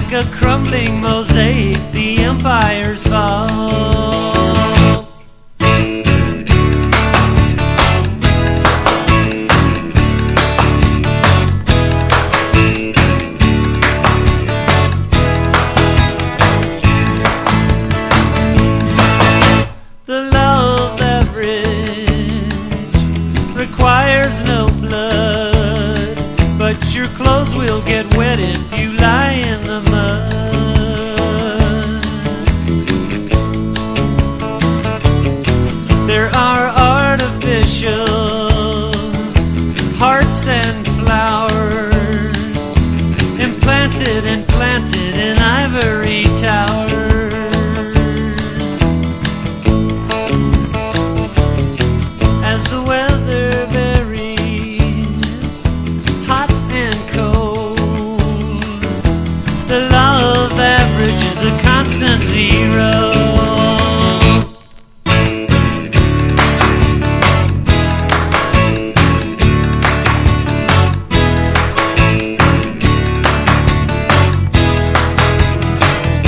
like a crumbling mosaic, the empires fall. The law of average requires no blood, but your clothes will get wet if you lie in the mud. There are artificial hearts and flowers implanted and planted in ivory towers. As the weather varies, hot and cold, the law of average is a constant zero.